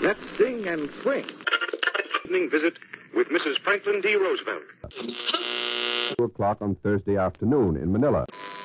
Let's sing and swing. Evening visit with Mrs. Franklin D. Roosevelt. 2 o'clock on Thursday afternoon in Manila.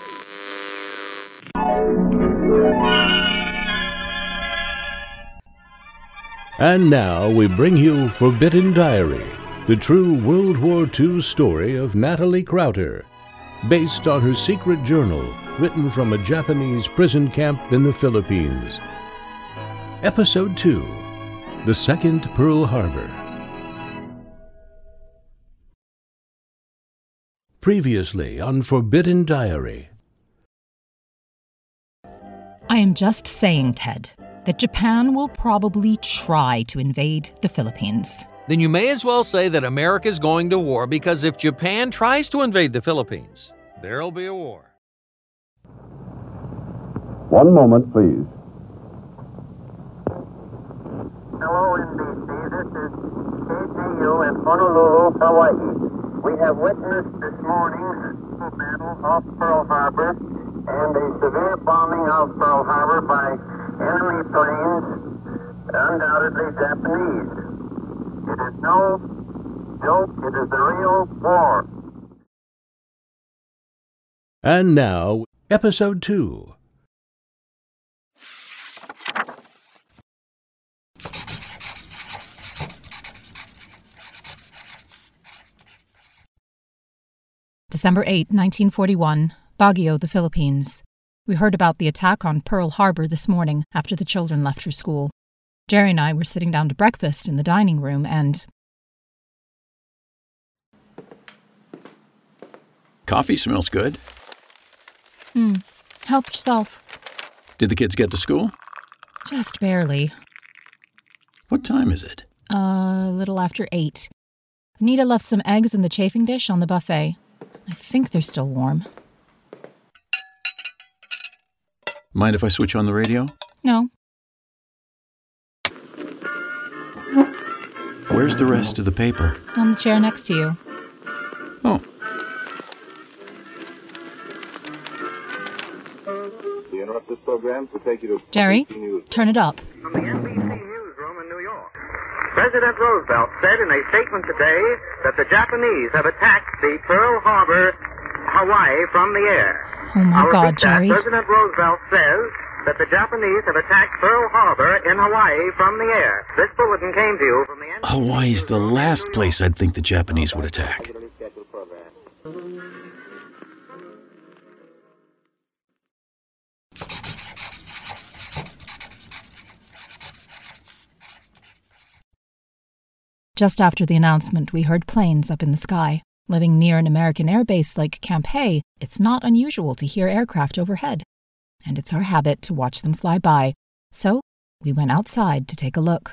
And now we bring you Forbidden Diary, the true World War II story of Natalie Crowder, based on her secret journal written from a Japanese prison camp in the Philippines. Episode 2, The Second Pearl Harbor. Previously on Forbidden Diary. I am just saying, Ted, that Japan will probably try to invade the Philippines. Then you may as well say that America's going to war, because if Japan tries to invade the Philippines, there'll be a war. One moment, please. Hello, NBC. This is KGU in Honolulu, Hawaii. We have witnessed this morning a battle off Pearl Harbor and a severe bombing of Pearl Harbor by enemy planes, undoubtedly Japanese. It is no joke. It is the real war. And now, Episode 2. December 8, 1941, Baguio, the Philippines. We heard about the attack on Pearl Harbor this morning after the children left for school. Jerry and I were sitting down to breakfast in the dining room and... Coffee smells good. Help yourself. Did the kids get to school? Just barely. What time is it? A little after 8. Anita left some eggs in the chafing dish on the buffet. I think they're still warm. Mind if I switch on the radio? No. Where's the rest of the paper? On the chair next to you. Oh. We interrupt this program to take you to Jerry, News. turn it up. From the NBC newsroom in New York, President Roosevelt said in a statement today that the Japanese have attacked the Pearl Harbor, Hawaii, from the air. Oh my I'll God, repeat that. Jerry. President Roosevelt says that the Japanese have attacked Pearl Harbor in Hawaii from the air. This bulletin came to you from the NBC Hawaii's the last place I'd think the Japanese would attack. Just after the announcement, we heard planes up in the sky. Living near an American air base like Camp Hay, it's not unusual to hear aircraft overhead. And it's our habit to watch them fly by. So, we went outside to take a look.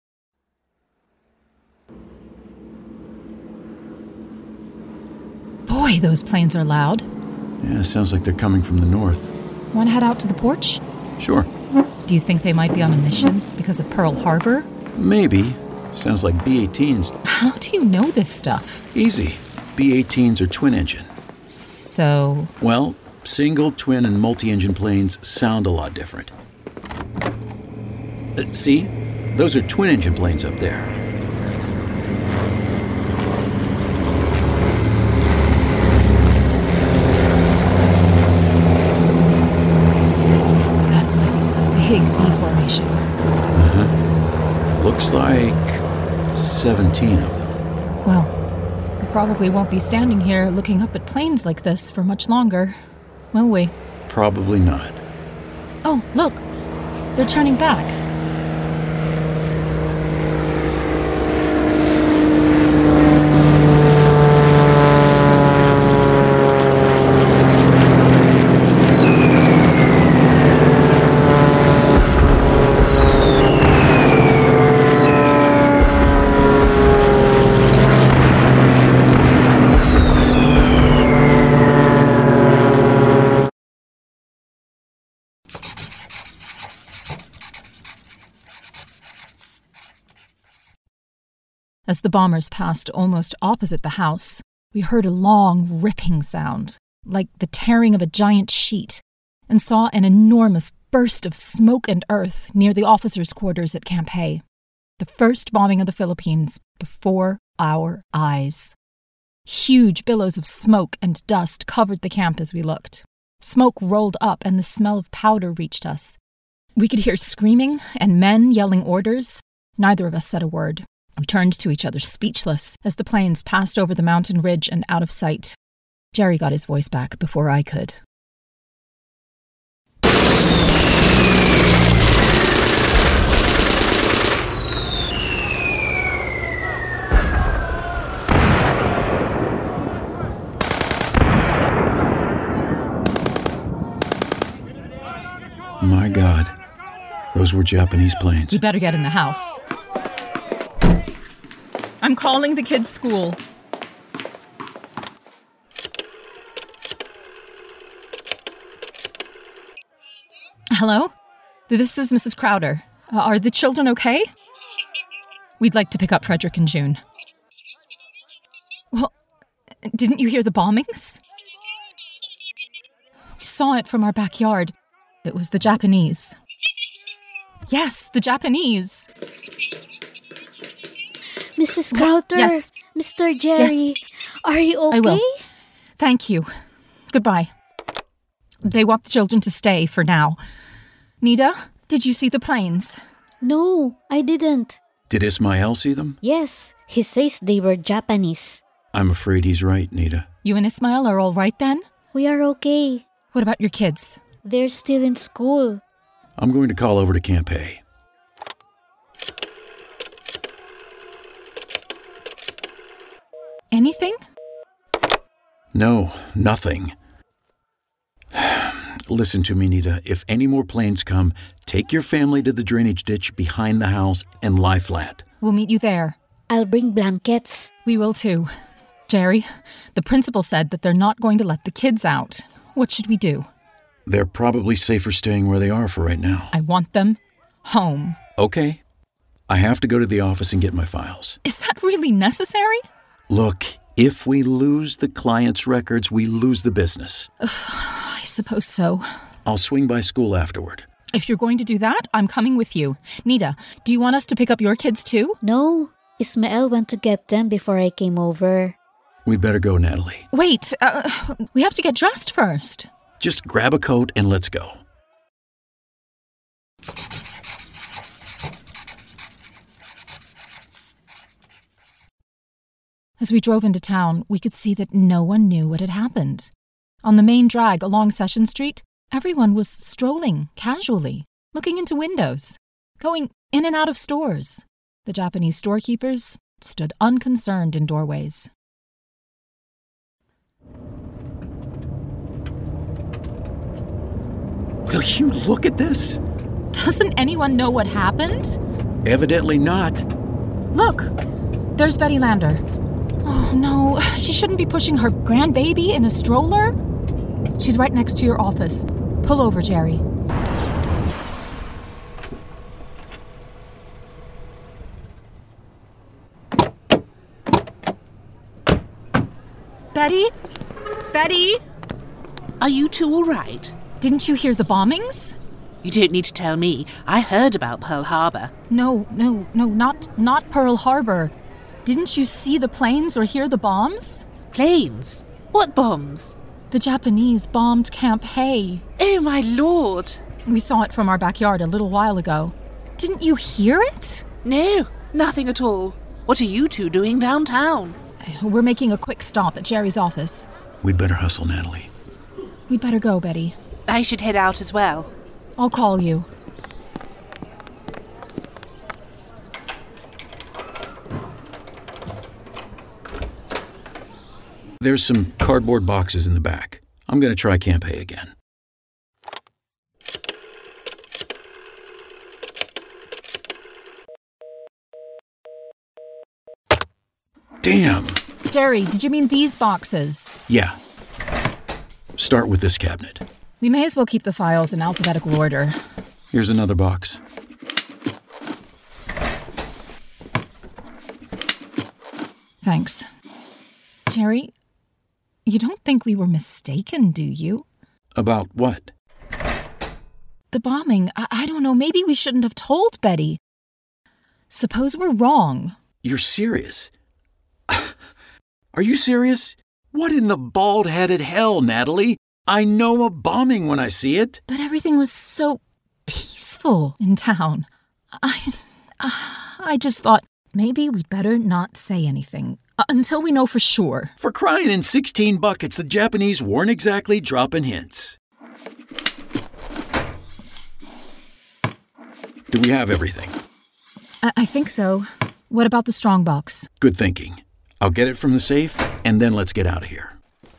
Boy, those planes are loud. Yeah, sounds like they're coming from the north. Want to head out to the porch? Sure. Do you think they might be on a mission because of Pearl Harbor? Maybe. Sounds like B-18s. How do you know this stuff? Easy. B-18s are twin-engine. So... Well, single, twin, and multi-engine planes sound a lot different. See? Those are twin-engine planes up there. That's a big V formation. Looks like 17 of them. Well, we probably won't be standing here looking up at planes like this for much longer, will we? Probably not. Oh, look! They're turning back. As the bombers passed almost opposite the house, we heard a long, ripping sound, like the tearing of a giant sheet, and saw an enormous burst of smoke and earth near the officers' quarters at Camp Hay. The first bombing of the Philippines before our eyes. Huge billows of smoke and dust covered the camp as we looked. Smoke rolled up and the smell of powder reached us. We could hear screaming and men yelling orders. Neither of us said a word. We turned to each other speechless as the planes passed over the mountain ridge and out of sight. Jerry got his voice back before I could. My God, those were Japanese planes. We better get in the house. I'm calling the kids' school. Hello? This is Mrs. Crowder. Are the children okay? We'd like to pick up Frederick and June. Well, didn't you hear the bombings? We saw it from our backyard. It was the Japanese. Yes, the Japanese. Mrs. Crowder, yes. Mr. Jerry, Yes. Are you okay? I will. Thank you. Goodbye. They want the children to stay for now. Nita, did you see the planes? No, I didn't. Did Ismael see them? Yes, he says they were Japanese. I'm afraid he's right, Nita. You and Ismael are all right then? We are okay. What about your kids? They're still in school. I'm going to call over to Camp A. Anything? No, nothing. Listen to me, Nita. If any more planes come, take your family to the drainage ditch behind the house and lie flat. We'll meet you there. I'll bring blankets. We will too. Jerry, the principal said that they're not going to let the kids out. What should we do? They're probably safer staying where they are for right now. I want them home. Okay. I have to go to the office and get my files. Is that really necessary? Look, if we lose the client's records, we lose the business. I suppose so. I'll swing by school afterward. If you're going to do that, I'm coming with you. Nita, do you want us to pick up your kids too? No, Ismael went to get them before I came over. We'd better go, Natalie. Wait, we have to get dressed first. Just grab a coat and let's go. As we drove into town, we could see that no one knew what had happened. On the main drag along Session Street, everyone was strolling casually, looking into windows, going in and out of stores. The Japanese storekeepers stood unconcerned in doorways. Will you look at this? Doesn't anyone know what happened? Evidently not. Look, there's Betty Lander. Oh no, she shouldn't be pushing her grandbaby in a stroller. She's right next to your office. Pull over, Jerry. Betty? Betty? Are you two all right? Didn't you hear the bombings? You don't need to tell me. I heard about Pearl Harbor. No, not Pearl Harbor. Didn't you see the planes or hear the bombs? Planes? What bombs? The Japanese bombed Camp Hay. Oh, my Lord. We saw it from our backyard a little while ago. Didn't you hear it? No, nothing at all. What are you two doing downtown? We're making a quick stop at Jerry's office. We'd better hustle, Natalie. We'd better go, Betty. I should head out as well. I'll call you. There's some cardboard boxes in the back. I'm going to try Camp A again. Damn! Jerry, did you mean these boxes? Yeah. Start with this cabinet. We may as well keep the files in alphabetical order. Here's another box. Thanks. Jerry, you don't think we were mistaken, do you? About what? The bombing. I don't know. Maybe we shouldn't have told Betty. Suppose we're wrong. You're serious? Are you serious? What in the bald-headed hell, Natalie? I know a bombing when I see it. But everything was so peaceful in town. I just thought maybe we'd better not say anything until we know for sure. For crying in 16 buckets, the Japanese weren't exactly dropping hints. Do we have everything? I think so. What about the strongbox? Good thinking. I'll get it from the safe, and then let's get out of here.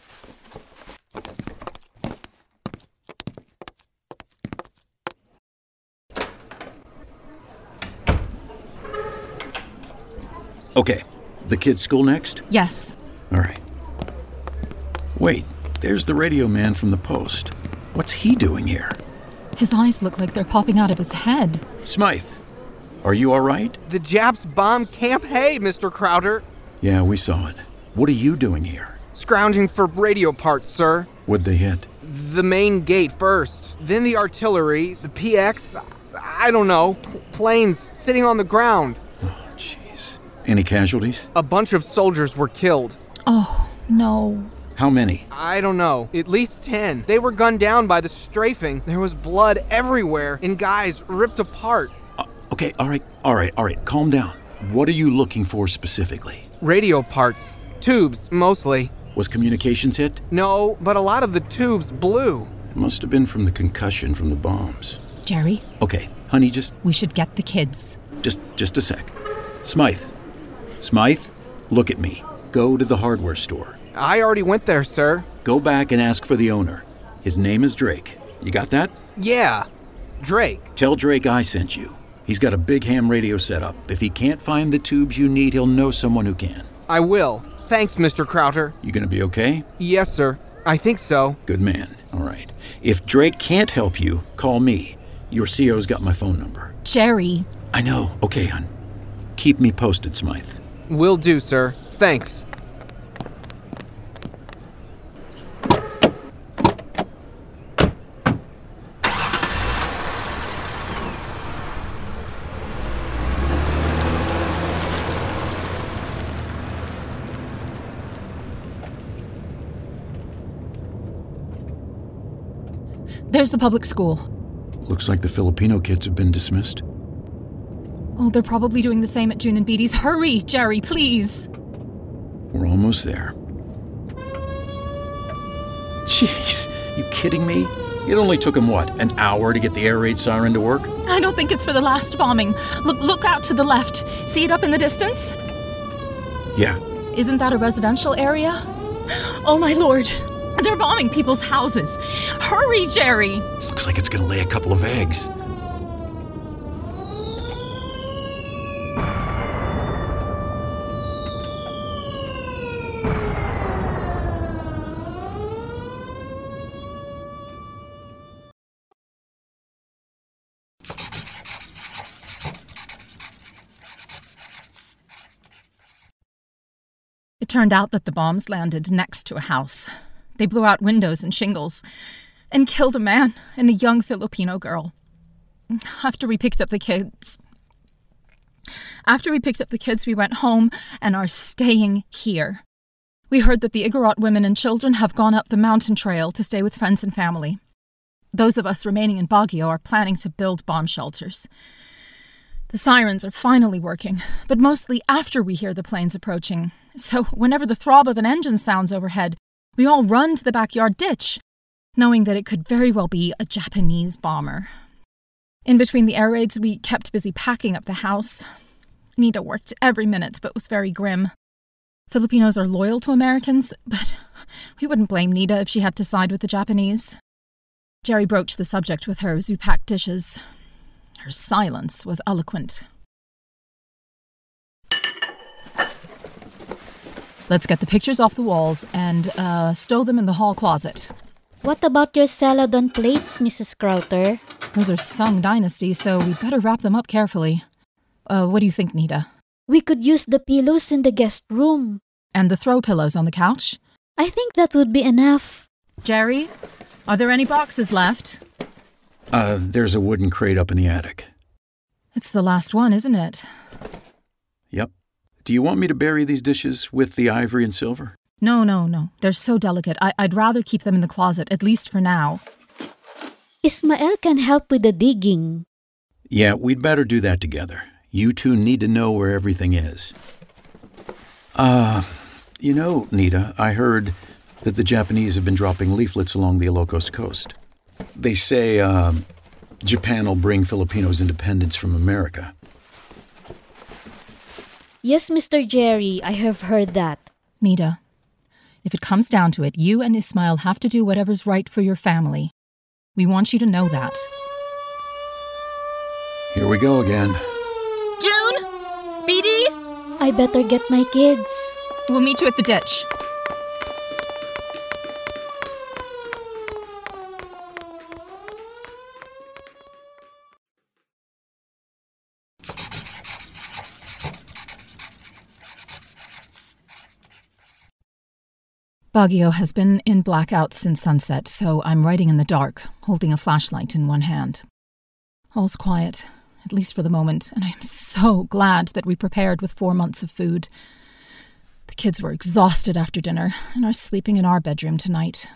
Okay, the kids' school next? Yes. All right. Wait, there's the radio man from the Post. What's he doing here? His eyes look like they're popping out of his head. Smythe, are you all right? The Japs bombed Camp Hay, Mr. Crowder. Yeah, we saw it. What are you doing here? Scrounging for radio parts, sir. What'd they hit? The main gate first, then the artillery, the PX, I don't know, planes sitting on the ground. Oh, jeez. Any casualties? A bunch of soldiers were killed. Oh, no. How many? I don't know. At least 10. They were gunned down by the strafing. There was blood everywhere and guys ripped apart. Okay, all right. Calm down. What are you looking for specifically? Radio parts. Tubes, mostly. Was communications hit? No, but a lot of the tubes blew. It must have been from the concussion from the bombs. Jerry? Okay, honey, We should get the kids. Just a sec. Smythe, look at me. Go to the hardware store. I already went there, sir. Go back and ask for the owner. His name is Drake. You got that? Yeah, Drake. Tell Drake I sent you. He's got a big ham radio set up. If he can't find the tubes you need, he'll know someone who can. I will. Thanks, Mr. Crowder. You gonna be okay? Yes, sir. I think so. Good man. All right. If Drake can't help you, call me. Your CO's got my phone number. Jerry. I know. Okay, hon. Keep me posted, Smythe. Will do, sir. Thanks. There's the public school. Looks like the Filipino kids have been dismissed. Oh, they're probably doing the same at June and Beatty's. Hurry, Jerry, please. We're almost there. Jeez, you kidding me? It only took them, an hour to get the air raid siren to work? I don't think it's for the last bombing. Look out to the left. See it up in the distance? Yeah. Isn't that a residential area? Oh, my Lord. They're bombing people's houses. Hurry, Jerry! Looks like it's gonna lay a couple of eggs. It turned out that the bombs landed next to a house. They blew out windows and shingles and killed a man and a young Filipino girl. After we picked up the kids, we went home and are staying here. We heard that the Igorot women and children have gone up the mountain trail to stay with friends and family. Those of us remaining in Baguio are planning to build bomb shelters. The sirens are finally working, but mostly after we hear the planes approaching. So whenever the throb of an engine sounds overhead, we all run to the backyard ditch, knowing that it could very well be a Japanese bomber. In between the air raids, we kept busy packing up the house. Nita worked every minute, but was very grim. Filipinos are loyal to Americans, but we wouldn't blame Nita if she had to side with the Japanese. Jerry broached the subject with her as we packed dishes. Her silence was eloquent. Let's get the pictures off the walls and stow them in the hall closet. What about your Celadon plates, Mrs. Crowther? Those are Sung Dynasty, so we'd better wrap them up carefully. What do you think, Nita? We could use the pillows in the guest room. And the throw pillows on the couch? I think that would be enough. Jerry, are there any boxes left? There's a wooden crate up in the attic. It's the last one, isn't it? Yep. Do you want me to bury these dishes with the ivory and silver? No. They're so delicate. I'd rather keep them in the closet, at least for now. Ismael can help with the digging. Yeah, we'd better do that together. You two need to know where everything is. Nita, I heard that the Japanese have been dropping leaflets along the Ilocos coast. They say, Japan will bring Filipinos independence from America. Yes, Mr. Jerry, I have heard that. Nita, if it comes down to it, you and Ismael have to do whatever's right for your family. We want you to know that. Here we go again. June? Beatty? I better get my kids. We'll meet you at the ditch. Baguio has been in blackout since sunset, so I'm writing in the dark, holding a flashlight in one hand. All's quiet, at least for the moment, and I am so glad that we prepared with 4 months of food. The kids were exhausted after dinner and are sleeping in our bedroom tonight.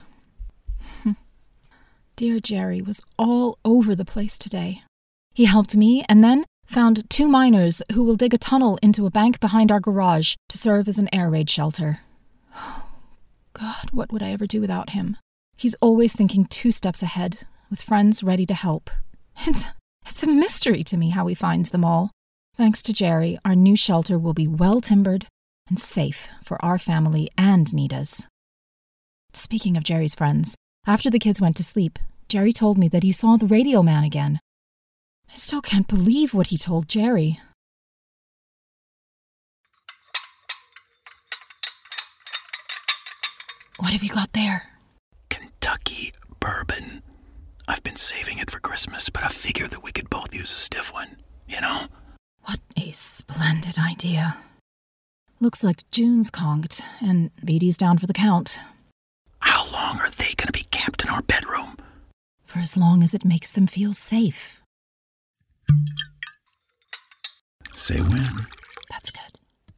Dear Jerry was all over the place today. He helped me and then found 2 miners who will dig a tunnel into a bank behind our garage to serve as an air raid shelter. God, what would I ever do without him? He's always thinking 2 steps ahead, with friends ready to help. It's a mystery to me how he finds them all. Thanks to Jerry, our new shelter will be well-timbered and safe for our family and Nita's. Speaking of Jerry's friends, after the kids went to sleep, Jerry told me that he saw the radio man again. I still can't believe what he told Jerry. What have you got there? Kentucky bourbon. I've been saving it for Christmas, but I figured that we could both use a stiff one, you know? What a splendid idea. Looks like June's conked, and Beatty's down for the count. How long are they going to be camped in our bedroom? For as long as it makes them feel safe. Say when. That's good.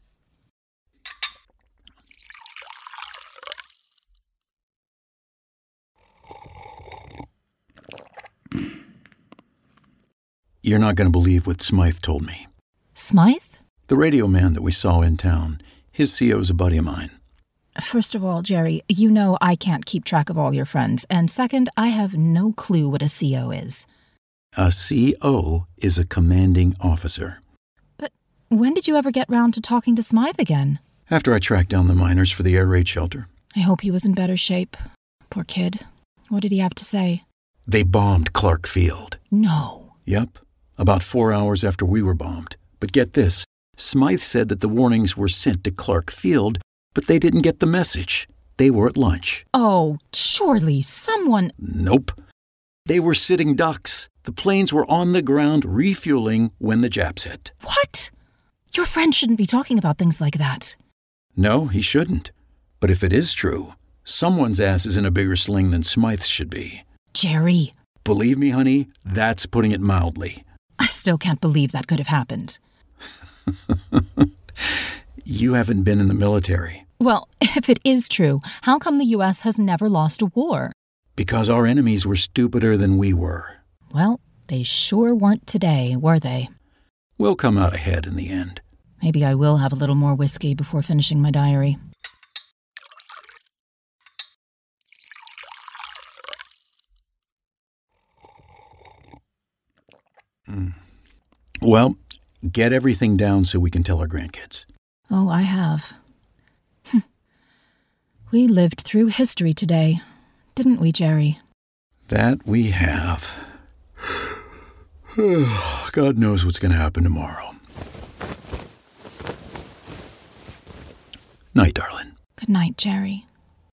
You're not going to believe what Smythe told me. Smythe? The radio man that we saw in town. His CO's a buddy of mine. First of all, Jerry, you know I can't keep track of all your friends. And second, I have no clue what a CO is. A CO is a commanding officer. But when did you ever get round to talking to Smythe again? After I tracked down the miners for the air raid shelter. I hope he was in better shape. Poor kid. What did he have to say? They bombed Clark Field. No. Yep. About 4 hours after we were bombed. But get this, Smythe said that the warnings were sent to Clark Field, but they didn't get the message. They were at lunch. Oh, surely someone... Nope. They were sitting ducks. The planes were on the ground refueling when the Japs hit. What? Your friend shouldn't be talking about things like that. No, he shouldn't. But if it is true, someone's ass is in a bigger sling than Smythe's should be. Jerry. Believe me, honey, that's putting it mildly. I still can't believe that could have happened. You haven't been in the military. Well, if it is true, how come the U.S. has never lost a war? Because our enemies were stupider than we were. Well, they sure weren't today, were they? We'll come out ahead in the end. Maybe I will have a little more whiskey before finishing my diary. Well, get everything down so we can tell our grandkids. Oh, I have. We lived through history today, didn't we, Jerry? That we have. God knows what's going to happen tomorrow. Night, darling. Good night, Jerry.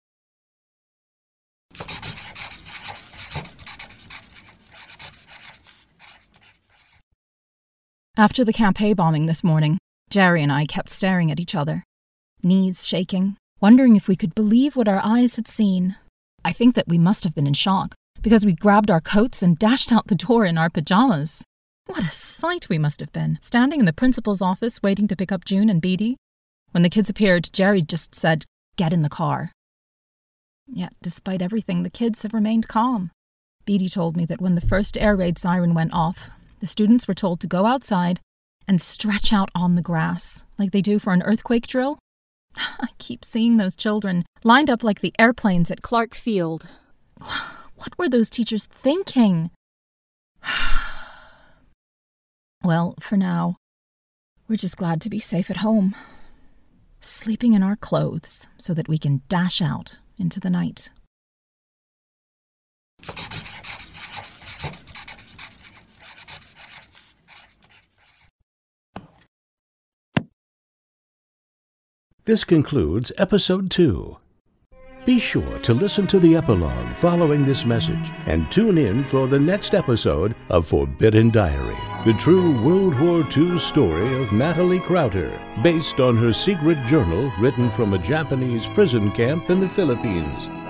After the Camp Hay bombing this morning, Jerry and I kept staring at each other, knees shaking, wondering if we could believe what our eyes had seen. I think that we must have been in shock, because we grabbed our coats and dashed out the door in our pajamas. What a sight we must have been, standing in the principal's office waiting to pick up June and Beatty. When the kids appeared, Jerry just said, "Get in the car." Yet, despite everything, the kids have remained calm. Beatty told me that when the first air raid siren went off, the students were told to go outside and stretch out on the grass, like they do for an earthquake drill. I keep seeing those children lined up like the airplanes at Clark Field. What were those teachers thinking? Well, for now, we're just glad to be safe at home, sleeping in our clothes so that we can dash out into the night. This concludes Episode 2. Be sure to listen to the epilogue following this message and tune in for the next episode of Forbidden Diary, the true World War II story of Natalie Crowther, based on her secret journal written from a Japanese prison camp in the Philippines.